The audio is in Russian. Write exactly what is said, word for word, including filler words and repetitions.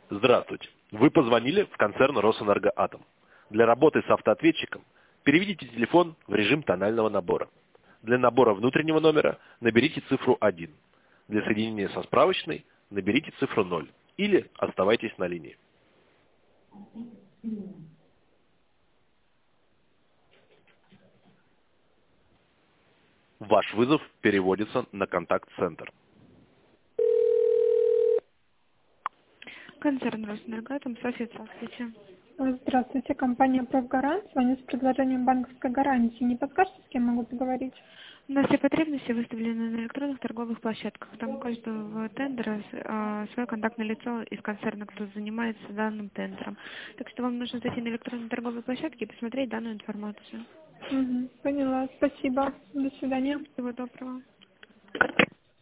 Здравствуйте. Вы позвонили в концерн «Росэнергоатом». Для работы с автоответчиком переведите телефон в режим тонального набора. Для набора внутреннего номера наберите цифру один. Для соединения со справочной наберите цифру ноль. Или оставайтесь на линии. Ваш вызов переводится на контакт-центр. Концерн «Росэнергоатом», Софья, здравствуйте. Здравствуйте, компания «Профгарант». Звоню с предложением банковской гарантии. Не подскажете, с кем могу поговорить? У нас все потребности выставлены на электронных торговых площадках. Там у каждого тендера а, свое контактное лицо из концерна, кто занимается данным тендером. Так что вам нужно зайти на электронные торговые площадки и посмотреть данную информацию. Угу, поняла. Спасибо. До свидания. Всего доброго.